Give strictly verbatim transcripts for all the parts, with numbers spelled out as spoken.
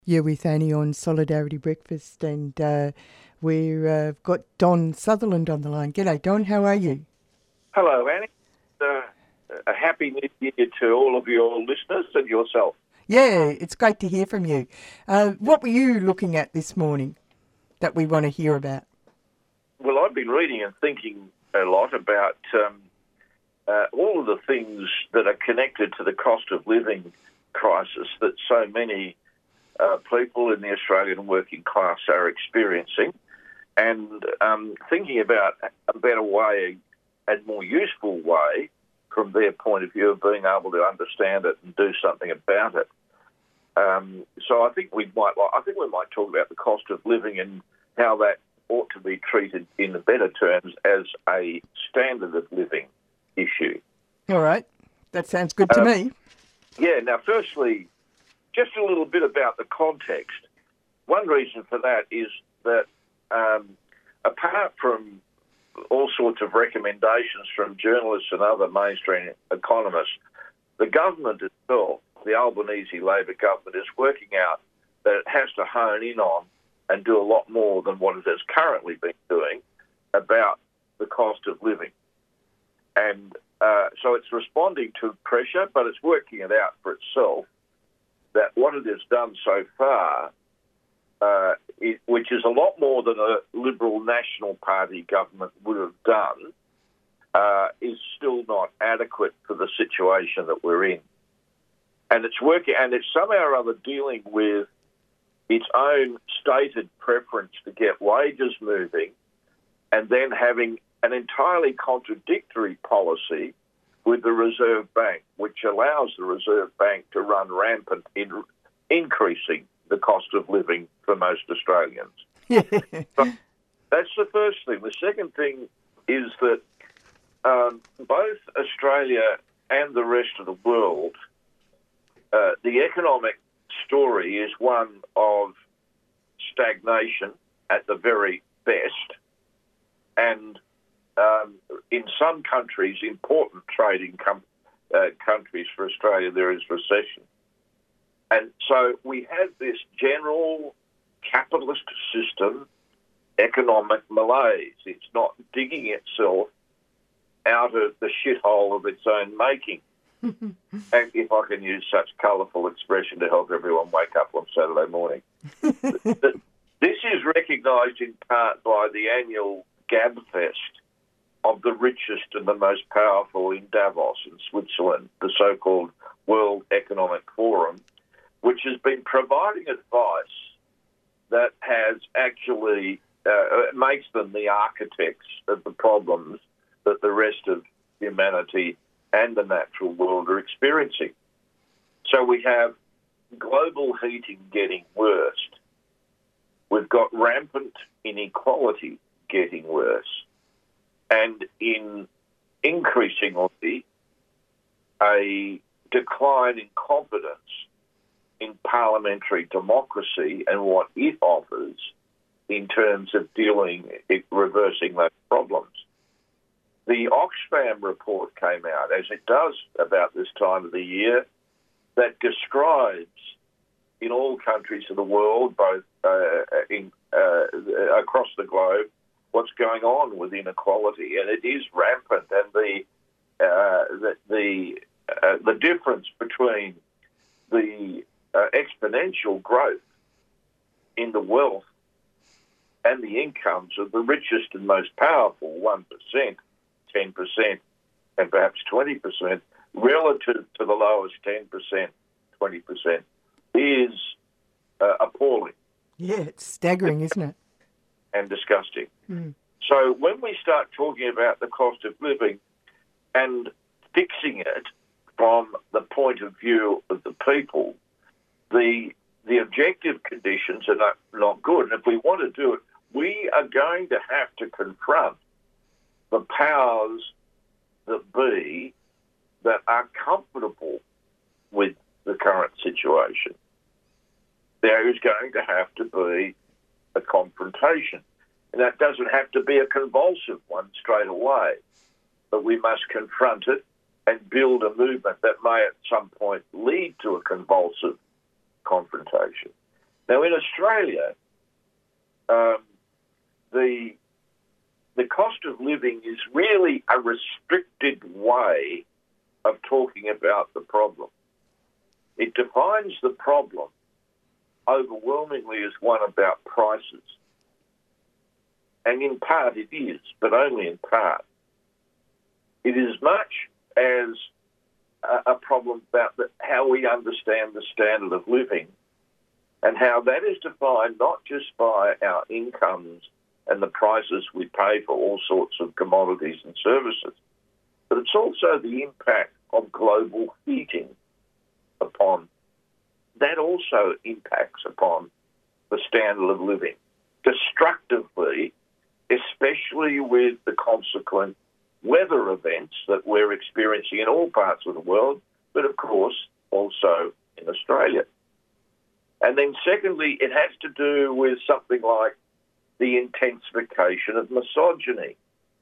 You're with Annie on Solidarity Breakfast, and uh, we've uh, got Don Sutherland on the line. G'day, Don. How are you? Hello, Annie. Uh, a happy new year to all of your listeners and yourself. Yeah, it's great to hear from you. Uh, what were you looking at this morning that we want to hear about? Well, I've been reading and thinking a lot about um, uh, all of the things that are connected to the cost of living crisis that so many uh, people in the Australian working class are experiencing, and um, thinking about a better way, a more useful way, from their point of view of being able to understand it and do something about it. Um, so I think we might, I think we might talk about the cost of living and how that ought to be treated in better terms as a standard of living issue. All right, that sounds good to Uh, me. Yeah. Now, firstly, just a little bit about the context. One reason for that is that um, apart from all sorts of recommendations from journalists and other mainstream economists, the government itself, the Albanese Labor government, is working out that it has to hone in on and do a lot more than what it has currently been doing about the cost of living. And uh, so it's responding to pressure, but it's working it out for itself that what it has done so far, uh, it, which is a lot more than a Liberal National Party government would have done, uh, is still not adequate for the situation that we're in. And it's working, and it's somehow or other dealing with its own stated preference to get wages moving, and then having an entirely contradictory policy with the Reserve Bank, which allows the Reserve Bank to run rampant in increasing the cost of living for most Australians. So that's the first thing. The second thing is that um, both Australia and the rest of the world, uh, the economic story is one of stagnation at the very best, and um, in some countries, important trading com- uh, countries for Australia, there is recession. And so we have this general capitalist system economic malaise. It's not digging itself out of the shithole of its own making. And if I can use such colourful expression to help everyone wake up on Saturday morning. This is recognised in part by the annual Gabfest of the richest and the most powerful in Davos in Switzerland, the so-called World Economic Forum, which has been providing advice that has actually uh, makes them the architects of the problems that the rest of humanity and the natural world are experiencing. So we have global heating getting worse. We've got rampant inequality getting worse. And in increasingly a decline in confidence in parliamentary democracy and what it offers in terms of dealing, reversing those problems. The Oxfam report came out, as it does about this time of the year, that describes in all countries of the world, both uh, in, uh, across the globe, what's going on with inequality, and it is rampant. And the uh, the the, uh, the difference between the uh, exponential growth in the wealth and the incomes of the richest and most powerful one percent, ten percent, and perhaps twenty percent, relative to the lowest ten percent, twenty percent, is uh, appalling. Yeah, it's staggering, isn't it? And disgusting. Mm. So when we start talking about the cost of living and fixing it from the point of view of the people, the the objective conditions are not, not good. And if we want to do it, we are going to have to confront the powers that be that are comfortable with the current situation. There is going to have to be a confrontation. And that doesn't have to be a convulsive one straight away, but we must confront it and build a movement that may at some point lead to a convulsive confrontation. Now, in Australia, um, the the cost of living is really a restricted way of talking about the problem. It defines the problem overwhelmingly as one about prices. And in part it is, but only in part. It is as much as a, a problem about the, how we understand the standard of living and how that is defined not just by our incomes and the prices we pay for all sorts of commodities and services, but it's also the impact of global heating upon, that also impacts upon the standard of living destructively, especially with the consequent weather events that we're experiencing in all parts of the world, but of course also in Australia. And then secondly, it has to do with something like the intensification of misogyny.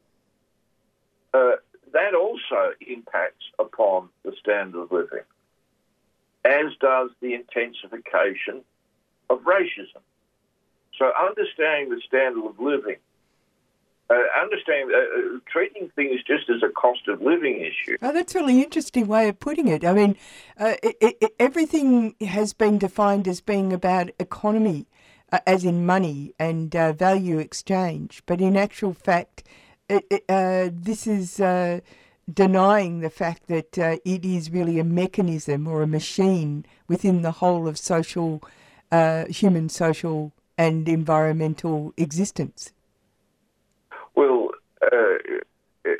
Uh, that also impacts upon the standard of living, as does the intensification of racism. So understanding the standard of living, uh, understanding, uh, treating things just as a cost of living issue. Oh, that's a really interesting way of putting it. I mean, uh, it, it, everything has been defined as being about economy, uh, as in money and uh, value exchange. But in actual fact, it, it, uh, this is uh, denying the fact that uh, it is really a mechanism or a machine within the whole of social, uh, human social and environmental existence. Well, uh,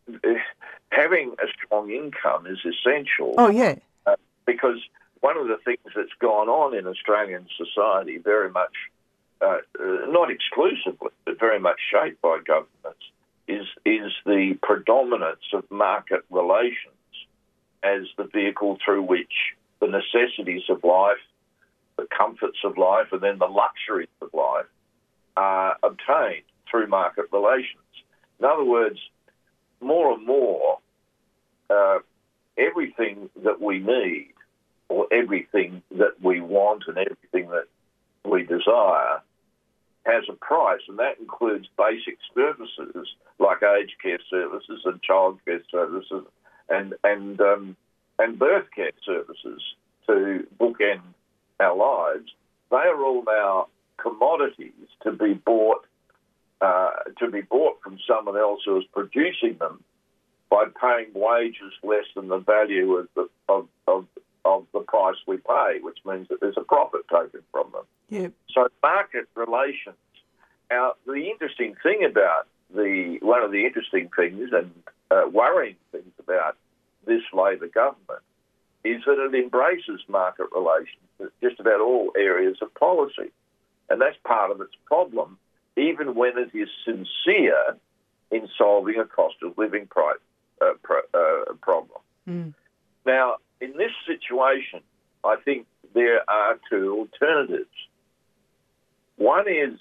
having a strong income is essential. Oh, yeah. Uh, because one of the things that's gone on in Australian society, very much, uh, uh, not exclusively, but very much shaped by governments, is, is the predominance of market relations as the vehicle through which the necessities of life, the comforts of life, and then the luxuries of life are obtained through market relations. In other words, more and more, uh, everything that we need or everything that we want and everything that we desire has a price, and that includes basic services like aged care services and childcare services and and um, and birth care services to bookend our lives. They are all now commodities to be bought uh, to be bought from someone else who is producing them by paying wages less than the value of the of, of of the price we pay, which means that there's a profit taken from them. Yeah. So market relations. Now, the interesting thing about the one of the interesting things and uh, worrying things about this Labor government is that it embraces market relations in just about all areas of policy, and that's part of its problem, even when it is sincere in solving a cost of living price, uh, pro, uh, problem. Mm. Now, in this situation, I think there are two alternatives. One is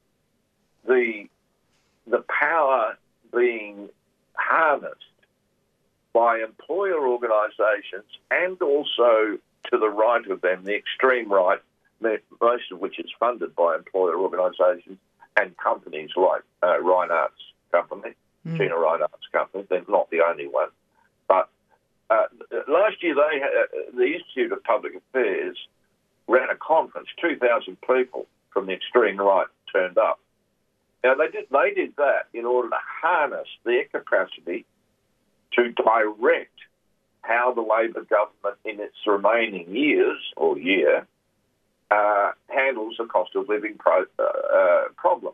the the power being harnessed by employer organisations and also to the right of them, the extreme right, most of which is funded by employer organisations and companies like uh, Reinhardt's company, mm. Gina Reinhardt's company. They're not the only one. But uh, last year, they uh, the Institute of Public Affairs ran a conference. two thousand people from the extreme right turned up. Now, they did, they did that in order to harness their capacity to direct how the Labor government in its remaining years or year uh, handles the cost of living pro, uh, uh, problem.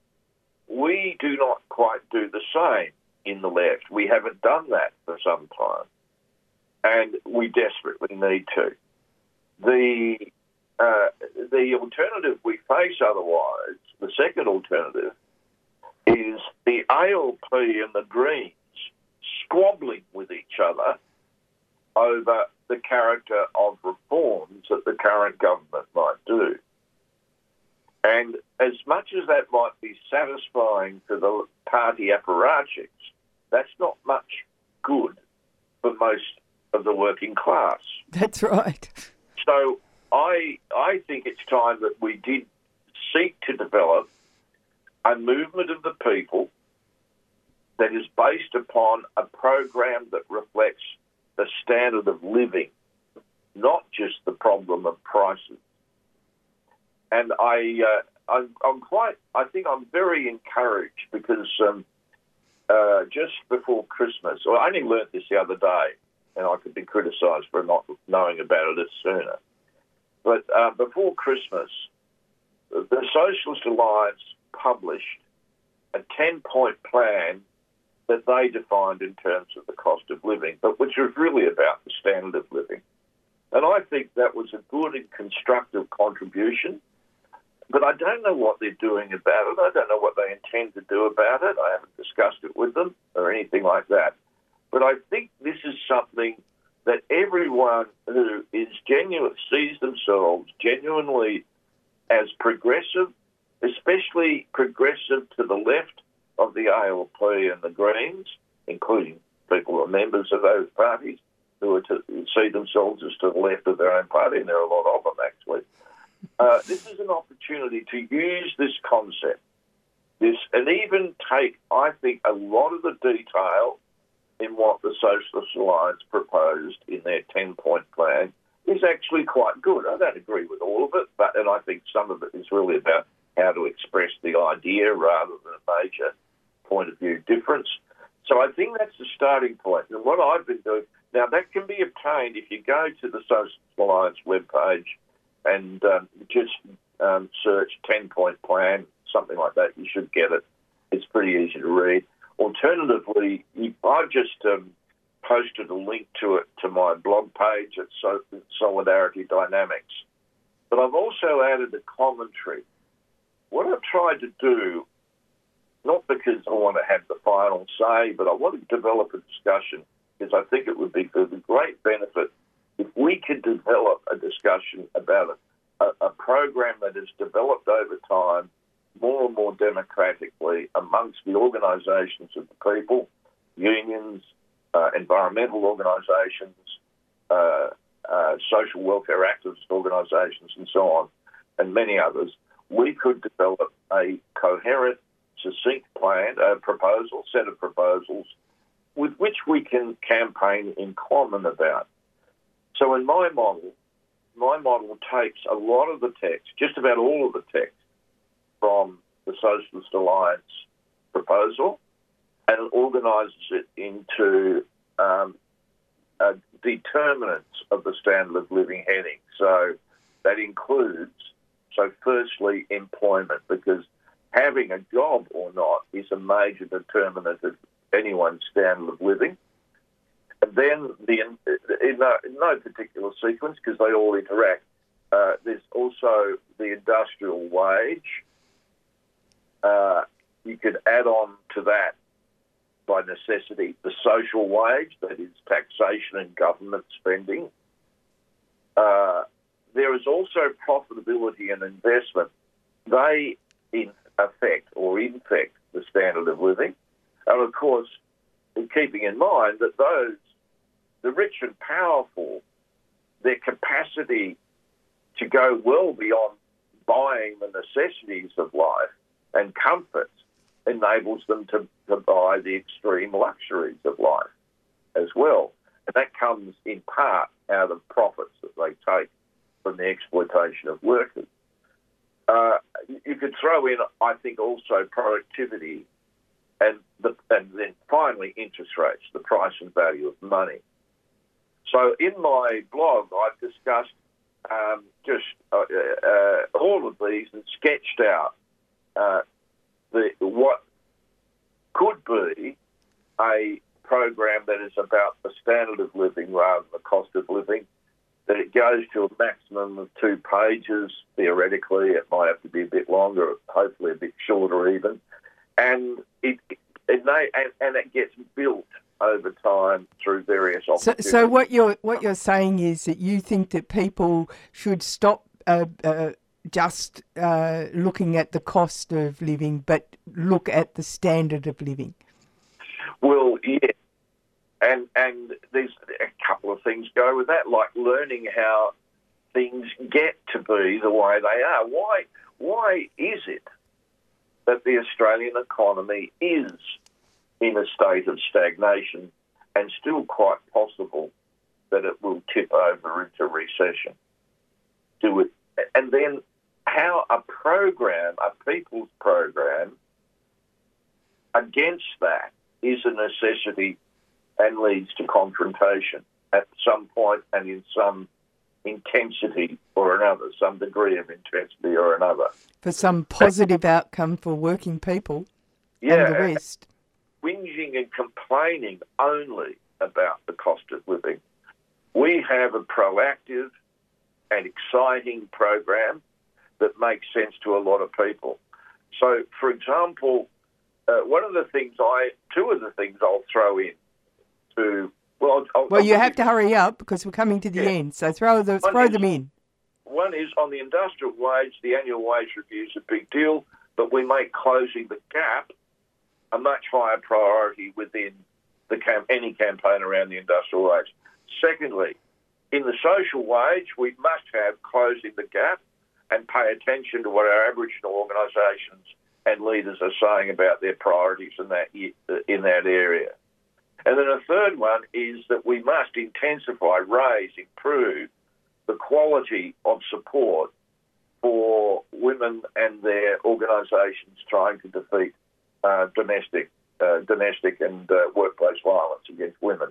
We do not quite do the same in the left. We haven't done that for some time, and we desperately need to. The uh, the alternative we face otherwise, the second alternative, is the A L P and the Greens squabbling with each other over the character of reforms that the current government might do. And as much as that might be satisfying to the party apparatchiks, that's not much good for most of the working class. That's right. So I I think it's time that we did seek to develop a movement of the people that is based upon a program that reflects the standard of living, not just the problem of prices. And I, uh, I'm, I'm quite, I think I'm very encouraged because um, uh, just before Christmas, well, I only learnt this the other day, and I could be criticised for not knowing about it sooner. But uh, before Christmas, the Socialist Alliance published a ten-point plan that they defined in terms of the cost of living, but which was really about the standard of living. And I think that was a good and constructive contribution, but I don't know what they're doing about it. I don't know what they intend to do about it. I haven't discussed it with them or anything like that. But I think this is something that everyone who is genuine, sees themselves genuinely as progressive, especially progressive to the left of the A L P and the Greens, including people who are members of those parties, who are to see themselves as to the left of their own party, and there are a lot of them actually. Uh, this is an opportunity to use this concept, this, and even take, I think, a lot of the detail in what the Socialist Alliance proposed in their ten-point plan is actually quite good. I don't agree with all of it, but and I think some of it is really about how to express the idea rather than a major point of view difference. So I think that's the starting point. And what I've been doing, now that can be obtained if you go to the Socialist Alliance webpage and um, just um, search ten-point plan, something like that. You should get it. It's pretty easy to read. Alternatively, I've just um, posted a link to it to my blog page at Solidarity Dynamics. But I've also added a commentary. What I've tried to do, not because I want to have the final say, but I want to develop a discussion because I think it would be for the great benefit if we could develop a discussion about a, a, a program that is developed over time more and more democratically amongst the organisations of the people, unions, uh, environmental organisations, uh, uh, social welfare activist organisations and so on, and many others, we could develop a coherent, succinct plan, a proposal, set of proposals, with which we can campaign in common about. So in my model, my model takes a lot of the text, just about all of the text, from the Socialist Alliance proposal and organises it into um, uh, determinants of the standard of living heading. So that includes, so firstly, employment, because having a job or not is a major determinant of anyone's standard of living. And then, the, in, no, in no particular sequence, because they all interact, uh, there's also the industrial wage. Uh, you could add on to that, by necessity, the social wage, that is taxation and government spending. Uh, there is also profitability and investment. They, in effect, or infect the standard of living. And of course, in keeping in mind that those, the rich and powerful, their capacity to go well beyond buying the necessities of life and comforts enables them to, to buy the extreme luxuries of life as well. And that comes in part out of profits that they take from the exploitation of workers. Uh, you could throw in, I think, also productivity and, the, and then finally interest rates, the price and value of money. So in my blog, I've discussed um, just uh, uh, all of these and sketched out uh, the what could be a program that is about the standard of living rather than the cost of living, that it goes to a maximum of two pages, theoretically. It might have to be a bit longer, hopefully a bit shorter even. And it, it may, and, and it gets built over time through various opportunities. So, so what you're what you're saying is that you think that people should stop uh, uh, just uh, looking at the cost of living, but look at the standard of living. Well, yeah, and and there's a couple of things go with that, like learning how things get to be the way they are. Why, why is it that the Australian economy is in a state of stagnation and still quite possible that it will tip over into recession? Do it, and then how a program, a people's program, against that is a necessity and leads to confrontation at some point and in some intensity or another, some degree of intensity or another. For some positive outcome for working people yeah, and the rest. Whinging and complaining only about the cost of living. We have a proactive and exciting program that makes sense to a lot of people. So, for example, uh, one of the things I, two of the things I'll throw in to, well, I'll, well, I'll you have to hurry up because we're coming to the yeah. end. So throw the, throw is, them in. One is on the industrial wage. The annual wage review is a big deal, but we make closing the gap a much higher priority within the cam- any campaign around the industrial wage. Secondly, in the social wage, we must have closing the gap and pay attention to what our Aboriginal organisations and leaders are saying about their priorities in that in that area. And then a third one is that we must intensify, raise, improve the quality of support for women and their organisations trying to defeat uh, domestic, uh, domestic and uh, workplace violence against women.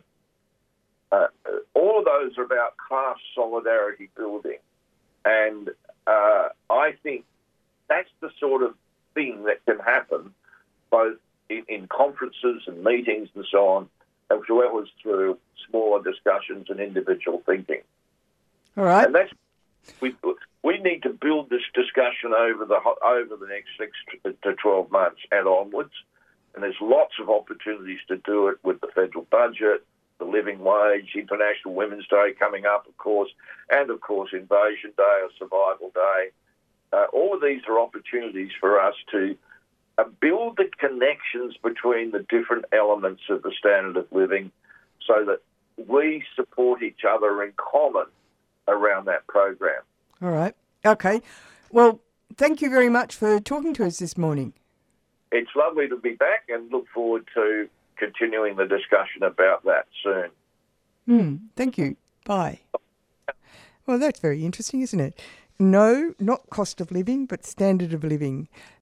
Uh, all of those are about class solidarity building, and uh, I think that's the sort of thing that can happen both in, in conferences and meetings and so on, as well as through smaller discussions and individual thinking. All right. And that's we we need to build this discussion over the over the next six to twelve months and onwards. And there's lots of opportunities to do it with the federal budget, the living wage, International Women's Day coming up, of course, and of course Invasion Day or Survival Day. Uh, all of these are opportunities for us to uh, build the connections between the different elements of the standard of living so that we support each other in common around that program. All right. Okay. Well, thank you very much for talking to us this morning. It's lovely to be back and look forward to continuing the discussion about that soon. Hmm. Thank you. Bye. Well, that's very interesting, isn't it? No, not cost of living, but standard of living.